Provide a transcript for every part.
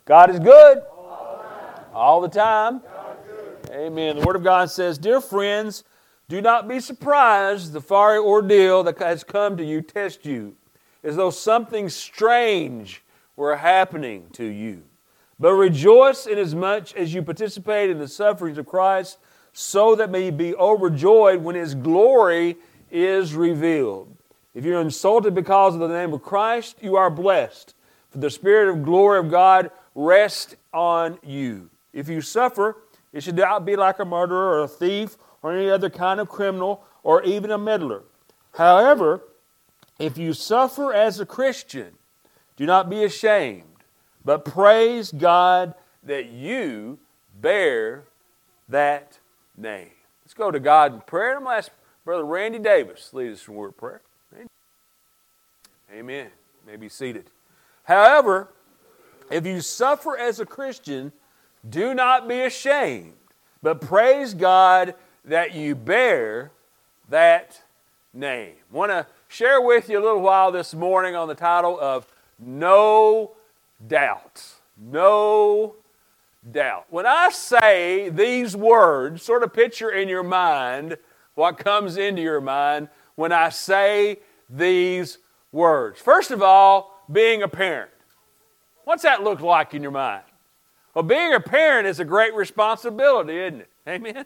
God is good. All the time. Amen. The Word of God says, "Dear friends, do not be surprised the fiery ordeal that has come to you test you, as though something strange were happening to you. But rejoice inasmuch as you participate in the sufferings of Christ, so that may be overjoyed when His glory is revealed. If you're insulted because of the name of Christ, you are blessed, for the Spirit of glory of God rests on you. If you suffer, it should not be like a murderer or a thief or any other kind of criminal or even a meddler. However, if you suffer as a Christian, do not be ashamed, but praise God that you bear that name." Let's go to God in prayer. I'm going to ask Brother Randy Davis to lead us in a word of prayer. Amen. You may be seated. However, if you suffer as a Christian, do not be ashamed, but praise God that you bear that name. I want to share with you a little while this morning on the title of No Doubt. No doubt. When I say these words, sort of picture in your mind what comes into your mind when I say these words. First of all, being a parent. What's that look like in your mind? Well, being a parent is a great responsibility, isn't it? Amen?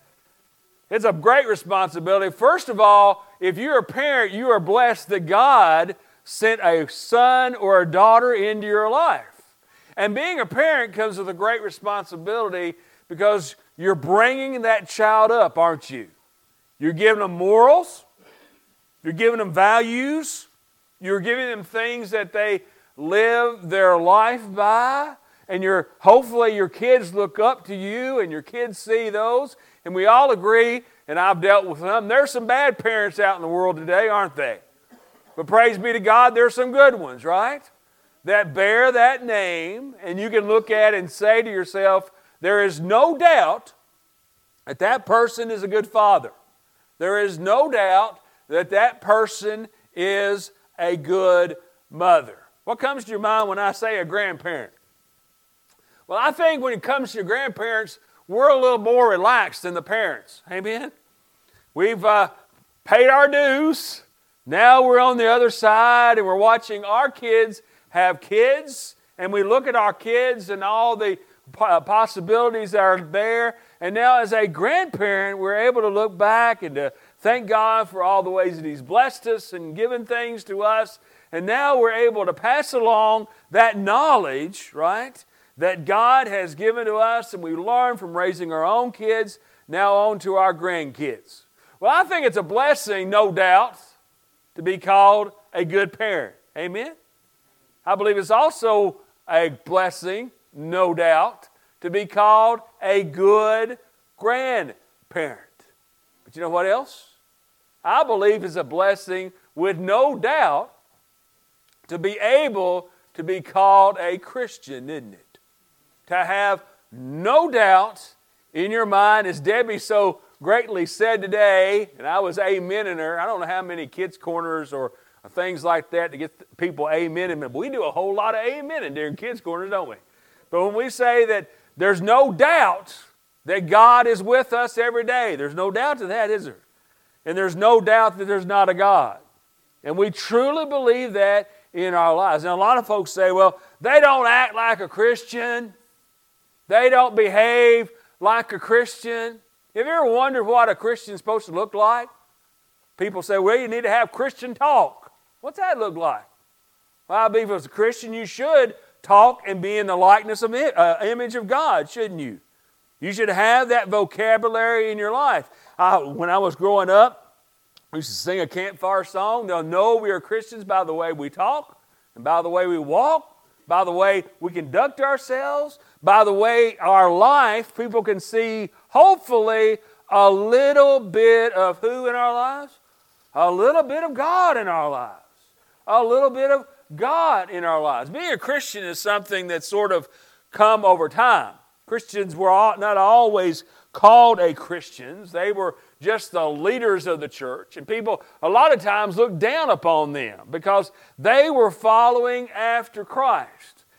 It's a great responsibility. First of all, if you're a parent, you are blessed that God sent a son or a daughter into your life. And being a parent comes with a great responsibility because you're bringing that child up, aren't you? You're giving them morals. You're giving them values. You're giving them things that they live their life by. And hopefully your kids look up to you and your kids see those. And we all agree, and I've dealt with them, there's some bad parents out in the world today, aren't they? But praise be to God, there's some good ones, right? That bear that name, and you can look at it and say to yourself, there is no doubt that that person is a good father. There is no doubt that that person is a good mother. What comes to your mind when I say a grandparent? Well, I think when it comes to your grandparents, we're a little more relaxed than the parents. Amen? We've paid our dues. Now we're on the other side and we're watching our kids have kids. And we look at our kids and all the possibilities that are there. And now as a grandparent, we're able to look back and to thank God for all the ways that He's blessed us and given things to us. And now we're able to pass along that knowledge, right, that God has given to us and we learn from raising our own kids now on to our grandkids. Well, I think it's a blessing, no doubt, to be called a good parent. Amen? I believe it's also a blessing, no doubt, to be called a good grandparent. But you know what else? I believe it's a blessing with no doubt to be able to be called a Christian, isn't it? To have no doubt in your mind, as Debbie so greatly said today, and I was amening her. I don't know how many kids' corners or things like that to get people amening, but we do a whole lot of amening during kids' corners, don't we? But when we say that there's no doubt that God is with us every day, there's no doubt to that, is there? And there's no doubt that there's not a God. And we truly believe that in our lives. Now, a lot of folks say, well, they don't act like a Christian. They don't behave like a Christian. Have you ever wondered what a Christian is supposed to look like? People say, well, you need to have Christian talk. What's that look like? Well, I believe as a Christian, you should talk and be in the likeness of image of God, shouldn't you? You should have that vocabulary in your life. When I was growing up, we used to sing a campfire song. They'll know we are Christians by the way we talk and by the way we walk, by the way we conduct ourselves, by the way our life, people can see, hopefully, a little bit of who in our lives? A little bit of God in our lives. A little bit of God in our lives. Being a Christian is something that's sort of come over time. Christians were not always called a Christians. They were just the leaders of the church. And people a lot of times looked down upon them because they were following after Christ.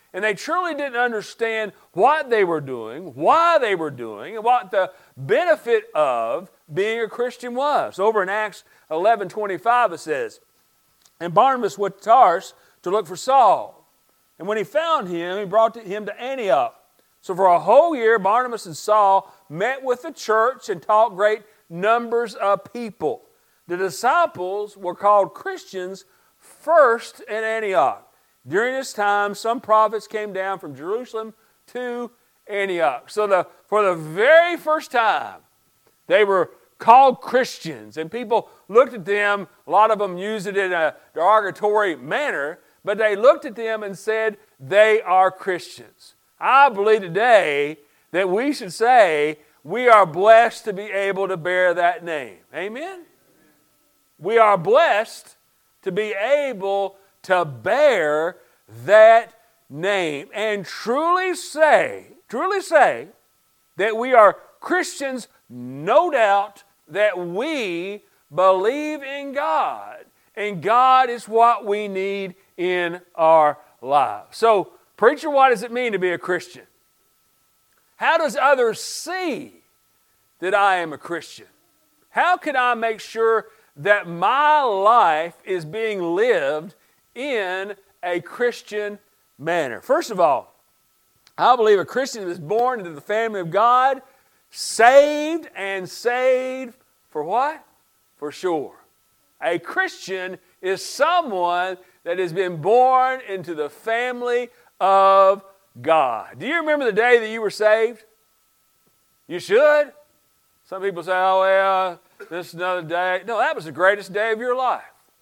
And they truly didn't understand what they were doing, why they were doing, and what the benefit of being a Christian was. Over in Acts 11:25 it says, "And Barnabas went to Tarsus to look for Saul. And when he found him, he brought him to Antioch. So for a whole year, Barnabas and Saul met with the church and taught great numbers of people. The disciples were called Christians first in Antioch. During this time, some prophets came down from Jerusalem to Antioch." So for the very first time, they were called Christians. And people looked at them, a lot of them used it in a derogatory manner, but they looked at them and said, they are Christians. I believe today that we should say, we are blessed to be able to bear that name. Amen? We are blessed to be able to bear that name and truly say that we are Christians, no doubt that we believe in God, and God is what we need in our lives. So, preacher, what does it mean to be a Christian? How does others see that I am a Christian? How can I make sure that my life is being lived in a Christian manner? First of all, I believe a Christian is born into the family of God, saved for what? For sure. A Christian is someone that has been born into the family of God. Do you remember the day that you were saved? You should. Some people say, oh, well, this is another day. No, that was the greatest day of your life.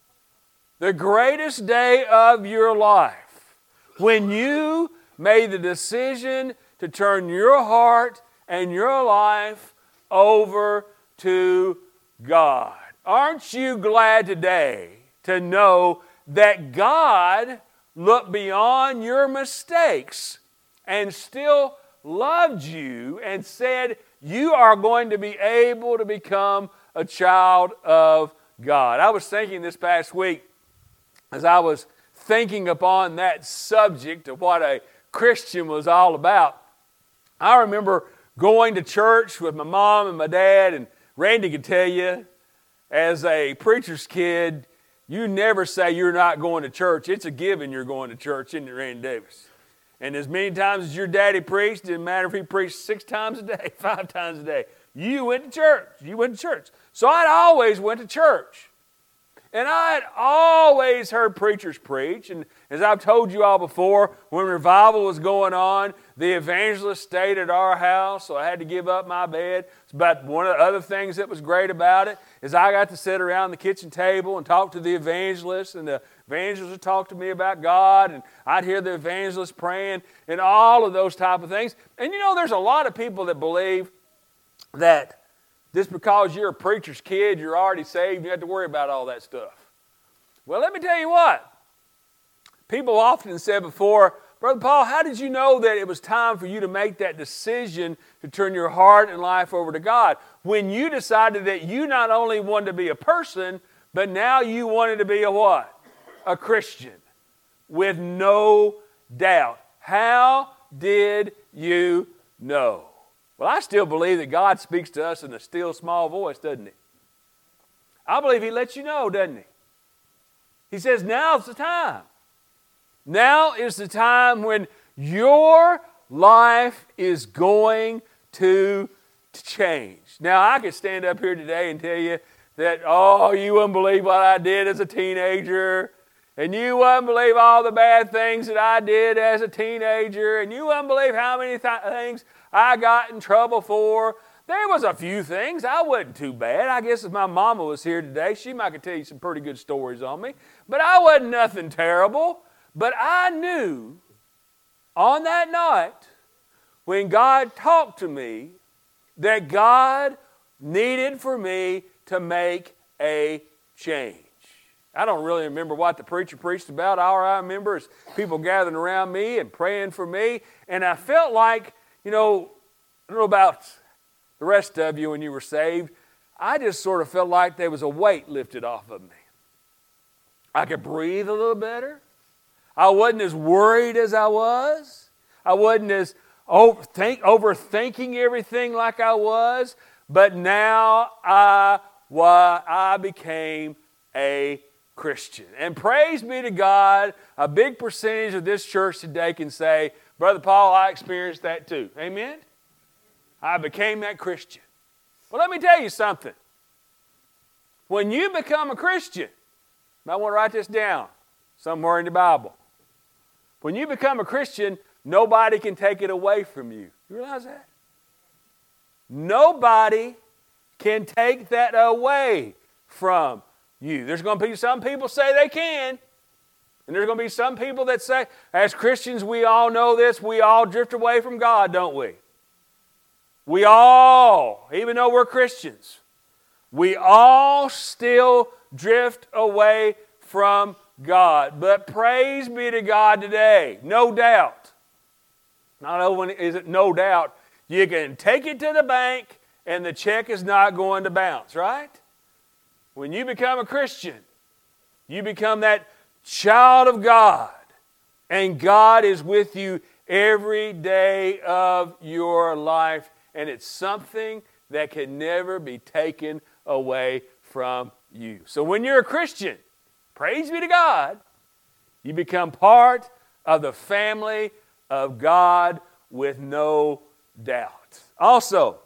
The greatest day of your life. When you made the decision to turn your heart and your life over to God. Aren't you glad today to know that God looked beyond your mistakes and still loved you and said, you are going to be able to become a child of God? I was thinking this past week, as I was thinking upon that subject of what a Christian was all about, I remember going to church with my mom and my dad, and Randy could tell you, as a preacher's kid, you never say you're not going to church. It's a given you're going to church, isn't it, Randy Davis? And as many times as your daddy preached, didn't matter if he preached 6 times a day, 5 times a day, you went to church. You went to church. So I'd always went to church. And I had always heard preachers preach. And as I've told you all before, when revival was going on, the evangelist stayed at our house, so I had to give up my bed. But one of the other things that was great about it is I got to sit around the kitchen table and talk to the evangelist, and the evangelist would talk to me about God, and I'd hear the evangelist praying, and all of those type of things. And you know, there's a lot of people that believe that just because you're a preacher's kid, you're already saved, you have to worry about all that stuff. Well, let me tell you what. People often said before, Brother Paul, how did you know that it was time for you to make that decision to turn your heart and life over to God? When you decided that you not only wanted to be a person, but now you wanted to be a what? A Christian. With no doubt. How did you know? Well, I still believe that God speaks to us in a still small voice, doesn't He? I believe He lets you know, doesn't He? He says, now's the time. Now is the time when your life is going to change. Now, I could stand up here today and tell you that, oh, you wouldn't believe what I did as a teenager, and you wouldn't believe all the bad things that I did as a teenager, and you wouldn't believe how many things I got in trouble for. There was a few things. I wasn't too bad. I guess if my mama was here today, she might could tell you some pretty good stories on me. But I wasn't nothing terrible. But I knew on that night when God talked to me that God needed for me to make a change. I don't really remember what the preacher preached about. All I remember is people gathering around me and praying for me. And I felt like, you know, I don't know about the rest of you when you were saved, I just sort of felt like there was a weight lifted off of me. I could breathe a little better. I wasn't as worried as I was. I wasn't as overthinking everything like I was. But now I became a Christian. And praise be to God, a big percentage of this church today can say, Brother Paul, I experienced that too. Amen? I became that Christian. Well, let me tell you something. When you become a Christian, you might want to write this down somewhere in the Bible. When you become a Christian, nobody can take it away from you. You realize that? Nobody can take that away from you. There's going to be some people say they can. And there's going to be some people that say, as Christians, we all know this, we all drift away from God, don't we? We all, even though we're Christians, we all still drift away from God. But praise be to God today, no doubt. Not only is it no doubt, you can take it to the bank and the check is not going to bounce, right? When you become a Christian, you become that child of God, and God is with you every day of your life, and it's something that can never be taken away from you. So when you're a Christian, praise be to God, you become part of the family of God with no doubt. Also,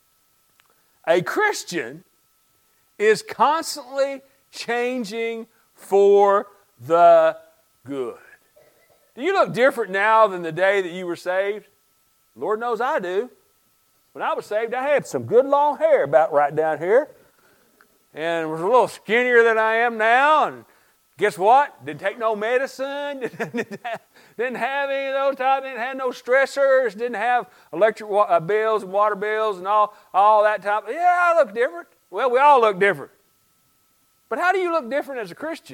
a Christian is constantly changing for the good. Do you look different now than the day that you were saved? Lord knows I do. When I was saved, I had some good long hair about right down here. And was a little skinnier than I am now. And guess what? Didn't take no medicine. Didn't have any of those types. Didn't have no stressors. Didn't have electric bills and water bills and all that type. Yeah, I look different. Well, we all look different. But how do you look different as a Christian?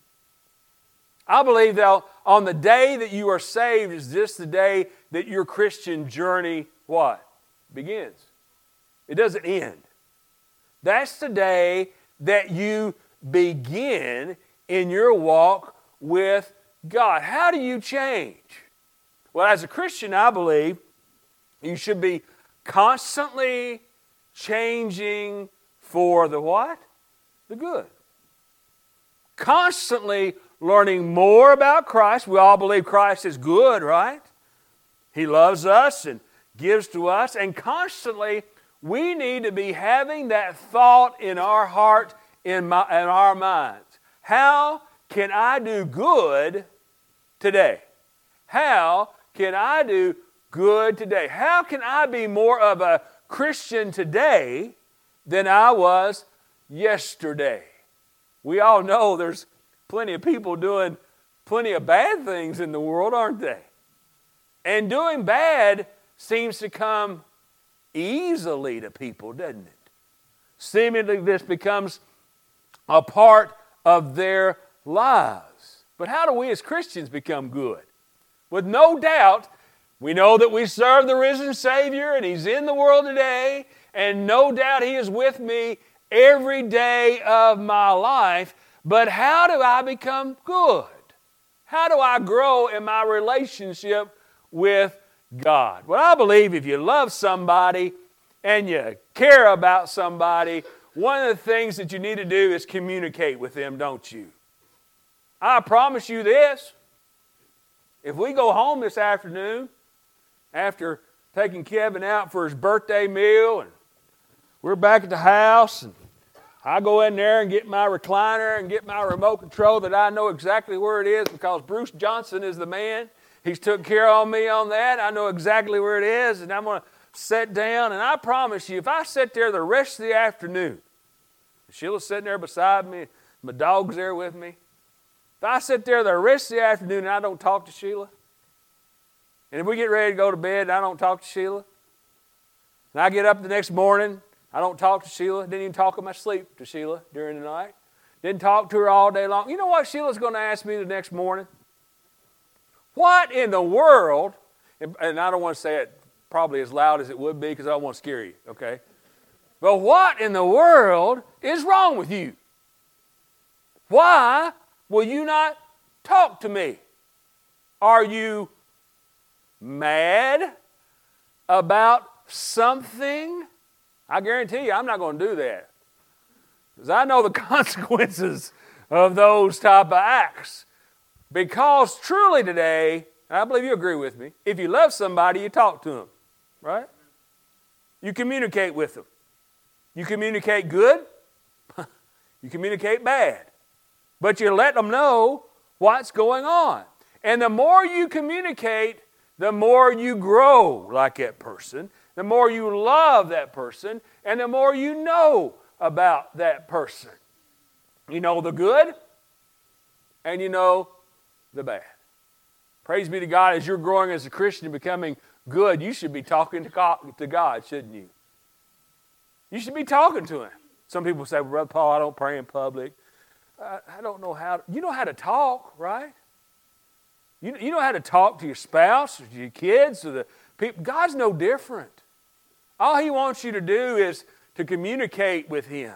I believe that on the day that you are saved is this the day that your Christian journey, what? Begins. It doesn't end. That's the day that you begin in your walk with God. How do you change? Well, as a Christian, I believe you should be constantly changing for the what? The good. Constantly learning more about Christ. We all believe Christ is good, right? He loves us and gives to us. And constantly, we need to be having that thought in our heart, in our minds. How can I do good today? How can I do good today? How can I be more of a Christian today than I was yesterday? We all know there's plenty of people doing plenty of bad things in the world, aren't they? And doing bad seems to come easily to people, doesn't it? Seemingly this becomes a part of their lives. But how do we as Christians become good? With no doubt, we know that we serve the risen Savior and He's in the world today, and no doubt He is with me every day of my life. But how do I become good? How do I grow in my relationship with God? Well, I believe if you love somebody and you care about somebody, one of the things that you need to do is communicate with them, don't you? I promise you this. If we go home this afternoon after taking Kevin out for his birthday meal and we're back at the house and I go in there and get my recliner and get my remote control that I know exactly where it is because Bruce Johnson is the man. He's took care of me on that. I know exactly where it is, and I'm going to sit down. And I promise you, if I sit there the rest of the afternoon, Sheila's sitting there beside me, my dog's there with me. If I sit there the rest of the afternoon and I don't talk to Sheila, and if we get ready to go to bed and I don't talk to Sheila, and I get up the next morning, I don't talk to Sheila. Didn't even talk in my sleep to Sheila during the night. Didn't talk to her all day long. You know what Sheila's going to ask me the next morning? What in the world, and I don't want to say it probably as loud as it would be because I don't want to scare you, okay? But what in the world is wrong with you? Why will you not talk to me? Are you mad about something? I guarantee you I'm not going to do that. Because I know the consequences of those type of acts. Because truly today, and I believe you agree with me, if you love somebody, you talk to them, right? You communicate with them. You communicate good, you communicate bad. But you let them know what's going on. And the more you communicate, the more you grow like that person, the more you love that person, and the more you know about that person. You know the good, and you know the bad. Praise be to God, as you're growing as a Christian and becoming good, you should be talking to God, shouldn't you? You should be talking to Him. Some people say, well, Brother Paul, I don't pray in public. I don't know how. You know how to talk, right? You know how to talk to your spouse, or to your kids, or the people. God's no different. All He wants you to do is to communicate with Him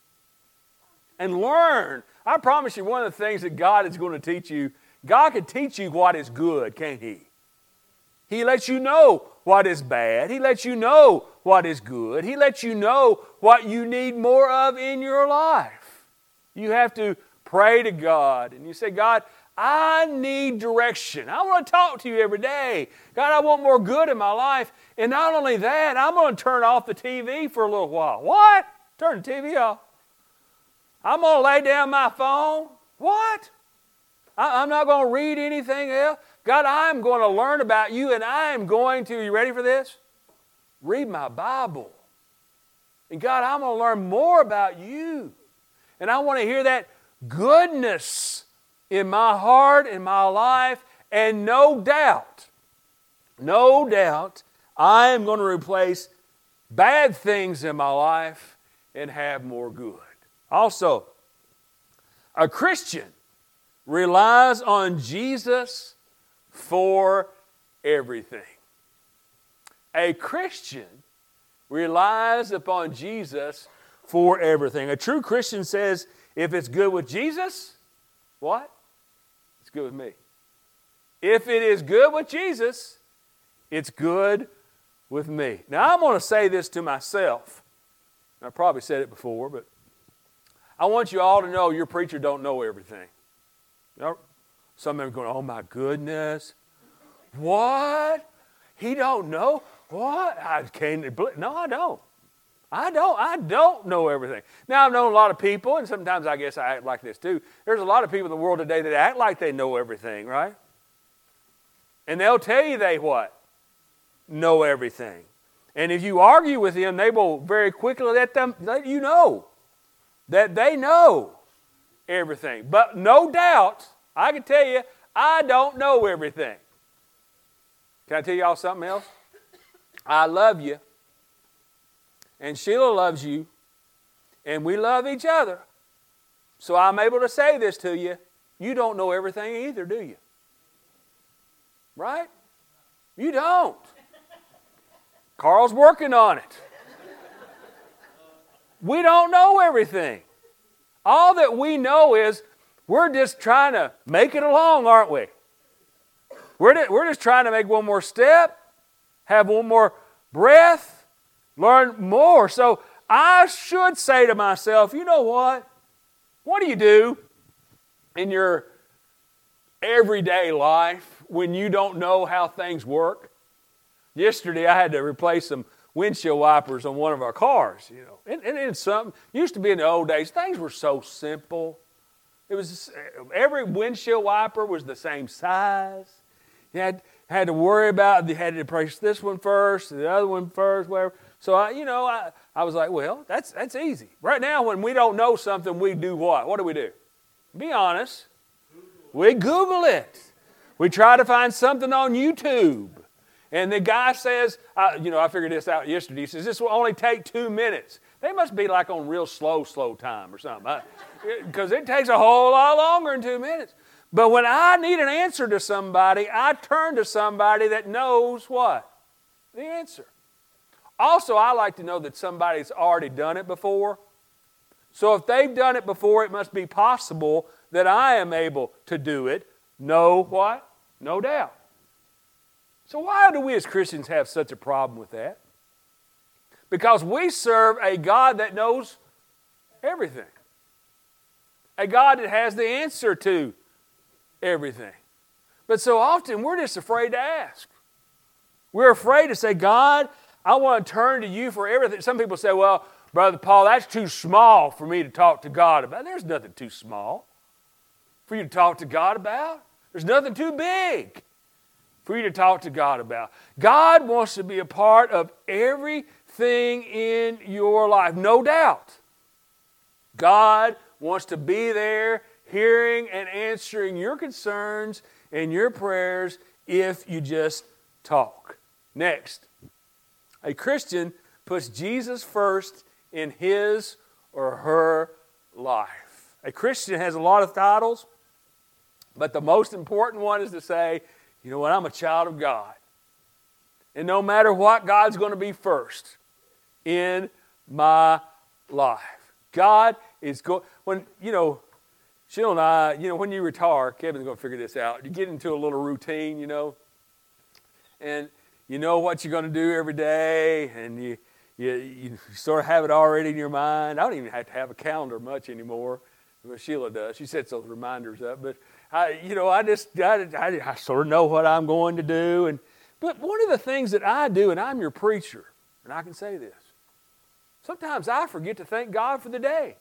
and learn. I promise you, one of the things that God is going to teach you, God can teach you what is good, can't He? He lets you know what is bad. He lets you know what is good. He lets you know what you need more of in your life. You have to pray to God, and you say, God, I need direction. I want to talk to you every day. God, I want more good in my life. And not only that, I'm going to turn off the TV for a little while. What? Turn the TV off. I'm going to lay down my phone. What? I'm not going to read anything else. God, I'm going to learn about you, and I'm going to, you ready for this? Read my Bible. And God, I'm going to learn more about you. And I want to hear that goodness in my heart, in my life, and no doubt, I am going to replace bad things in my life and have more good. Also, a Christian relies on Jesus for everything. A Christian relies upon Jesus for everything. A true Christian says, if it's good with Jesus, what? It's good with me. If it is good with Jesus, it's good with me. Now, I'm going to say this to myself. I probably said it before, but I want you all to know your preacher don't know everything. You know, some of them are going, oh my goodness. What? He don't know? What? No, I don't. I don't know everything. Now, I've known a lot of people, and sometimes I guess I act like this too. There's a lot of people in the world today that act like they know everything, right? And they'll tell you they what? Know everything. And if you argue with them, they will very quickly let you know that they know everything. But no doubt, I can tell you, I don't know everything. Can I tell y'all something else? I love you. And Sheila loves you. And we love each other. So I'm able to say this to you. You don't know everything either, do you? Right? You don't. Carl's working on it. We don't know everything. All that we know is we're just trying to make it along, aren't we? We're just trying to make one more step, have one more breath, learn more. So I should say to myself, you know what? What do you do in your everyday life when you don't know how things work? Yesterday I had to replace some windshield wipers on one of our cars, you know. And it's something, used to be in the old days, things were so simple. It was, every windshield wiper was the same size. You had to worry about, you had to replace this one first, the other one first, whatever. So, I was like, well, that's easy. Right now, when we don't know something, we do what? What do? Be honest. We Google it. We try to find something on YouTube. And the guy says, I figured this out yesterday. He says, this will only take 2 minutes. They must be like on real slow time or something. Because it takes a whole lot longer than 2 minutes. But when I need an answer to somebody, I turn to somebody that knows what? The answer. Also, I like to know that somebody's already done it before. So if they've done it before, it must be possible that I am able to do it. Know what? No doubt. So why do we as Christians have such a problem with that? Because we serve a God that knows everything. A God that has the answer to everything. But so often we're just afraid to ask. We're afraid to say, God, I want to turn to you for everything. Some people say, well, Brother Paul, that's too small for me to talk to God about. There's nothing too small for you to talk to God about. There's nothing too big for you to talk to God about. God wants to be a part of everything in your life, no doubt. God wants to be there hearing and answering your concerns and your prayers if you just talk. Next, a Christian puts Jesus first in his or her life. A Christian has a lot of titles, but the most important one is to say, you know what, I'm a child of God. And no matter what, God's going to be first in my life. God is going, Sheila and I, when you retire, Kevin's going to figure this out. You get into a little routine, and you know what you're going to do every day, and you sort of have it already in your mind. I don't even have to have a calendar much anymore. Well, Sheila does. She sets those reminders up. But I sort of know what I'm going to do. But one of the things that I do, and I'm your preacher, and I can say this, sometimes I forget to thank God for the day.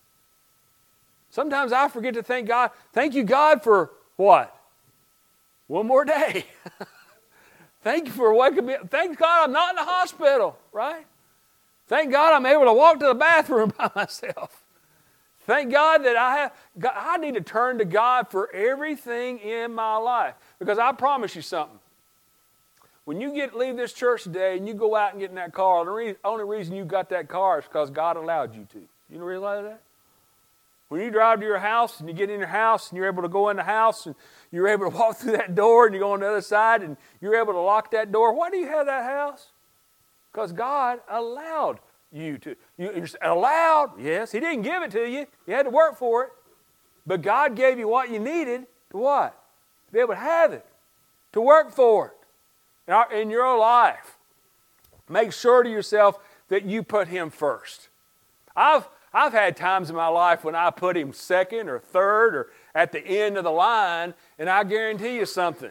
Sometimes I forget to thank God. Thank you, God, for what? One more day. Thank you for waking me up. Thank God I'm not in the hospital, right? Thank God I'm able to walk to the bathroom by myself. Thank God that I need to turn to God for everything in my life. Because I promise you something. When you leave this church today and you go out and get in that car, the only reason you got that car is because God allowed you to. You realize that? When you drive to your house and you get in your house and you're able to go in the house and you're able to walk through that door and you go on the other side and you're able to lock that door, why do you have that house? Because God allowed you to. You're allowed, yes, He didn't give it to you. You had to work for it. But God gave you what you needed to what? To be able to have it. To work for it. In your life. Make sure to yourself that you put Him first. I've had times in my life when I put Him second or third or at the end of the line, and I guarantee you something.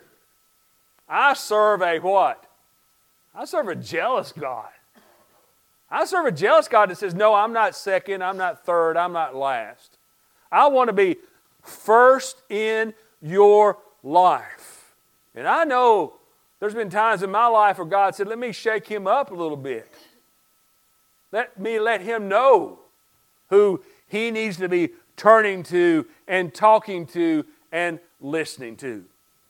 I serve a what? I serve a jealous God. I serve a jealous God that says, no, I'm not second, I'm not third, I'm not last. I want to be first in your life. And I know there's been times in my life where God said, let me shake Him up a little bit. Let me let Him know who He needs to be turning to and talking to and listening to.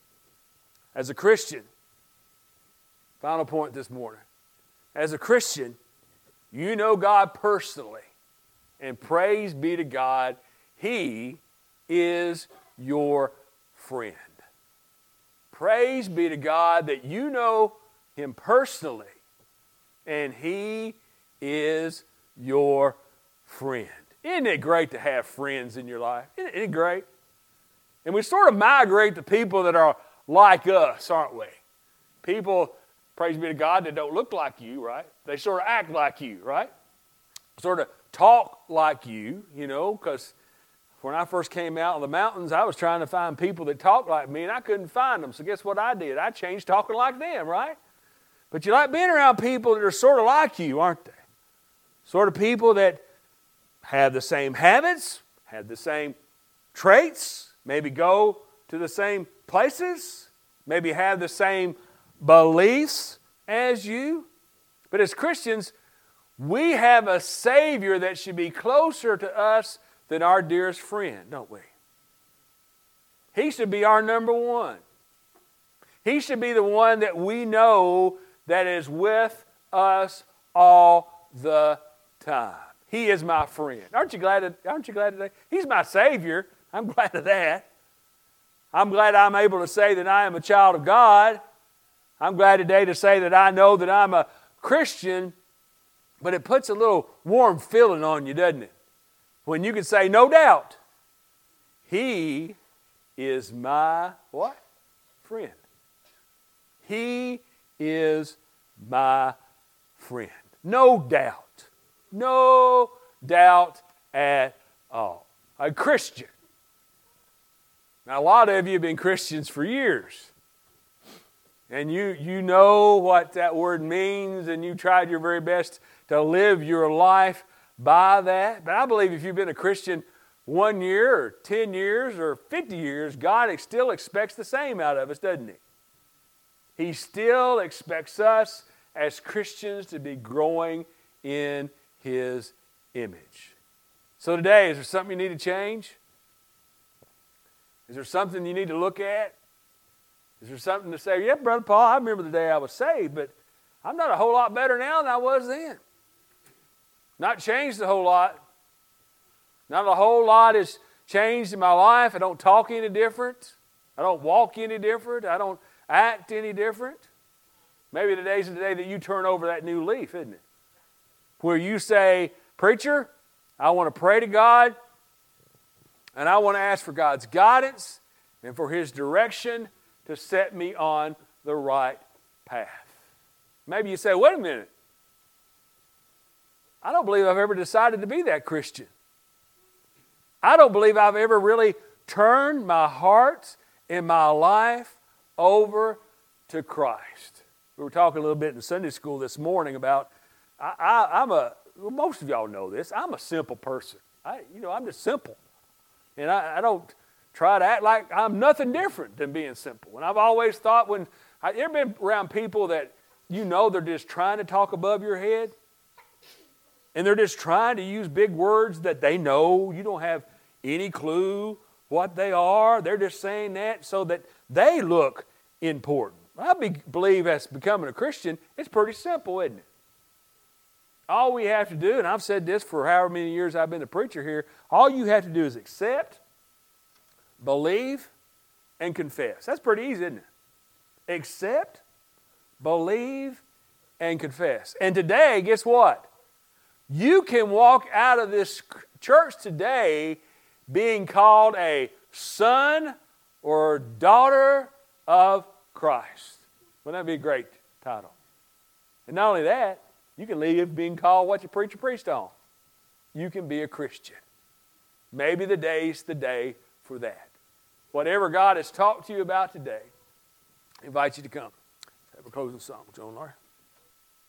As a Christian, final point this morning. As a Christian, you know God personally. And praise be to God, He is your friend. Praise be to God that you know Him personally. And He is your friend. Isn't it great to have friends in your life? Isn't it great? And we sort of migrate to people that are like us, aren't we? People, praise be to God, that don't look like you, right? They sort of act like you, right? Sort of talk like you, because when I first came out in the mountains, I was trying to find people that talked like me, and I couldn't find them. So guess what I did? I changed talking like them, right? But you like being around people that are sort of like you, aren't they? Sort of people that have the same habits, have the same traits, maybe go to the same places, maybe have the same beliefs as you. But as Christians, we have a Savior that should be closer to us than our dearest friend, don't we? He should be our number one. He should be the one that we know that is with us all the time. He is my friend. Aren't you glad today? He's my Savior. I'm glad of that. I'm glad I'm able to say that I am a child of God. I'm glad today to say that I know that I'm a Christian, but it puts a little warm feeling on you, doesn't it? When you can say, no doubt, He is my what? friend. He is my friend. No doubt. No doubt at all. A Christian. Now, a lot of you have been Christians for years. And you know what that word means, and you tried your very best to live your life by that. But I believe if you've been a Christian 1 year or 10 years or 50 years, God still expects the same out of us, doesn't He? He still expects us as Christians to be growing in His image. So today, is there something you need to change? Is there something you need to look at? Is there something to say, yeah, Brother Paul, I remember the day I was saved, but I'm not a whole lot better now than I was then. Not changed a whole lot. Not a whole lot has changed in my life. I don't talk any different. I don't walk any different. I don't act any different. Maybe today's the day that you turn over that new leaf, isn't it? Where you say, preacher, I want to pray to God, and I want to ask for God's guidance and for His direction to set me on the right path. Maybe you say, wait a minute. I don't believe I've ever decided to be that Christian. I don't believe I've ever really turned my heart and my life over to Christ. We were talking a little bit in Sunday school this morning about, most of y'all know this, I'm a simple person. I'm just simple. And I don't try to act like I'm nothing different than being simple. And I've always thought you ever been around people that they're just trying to talk above your head? And they're just trying to use big words that they know you don't have any clue what they are. They're just saying that so that they look important. I believe as becoming a Christian, it's pretty simple, isn't it? All we have to do, and I've said this for however many years I've been a preacher here, all you have to do is accept, believe, and confess. That's pretty easy, isn't it? Accept, believe, and confess. And today, guess what? You can walk out of this church today being called a son or daughter of Christ. Wouldn't that be a great title? And not only that, you can leave being called what your preacher preached on. You can be a Christian. Maybe the day's the day for that. Whatever God has talked to you about today, I invite you to come. Have a closing song. John Laura.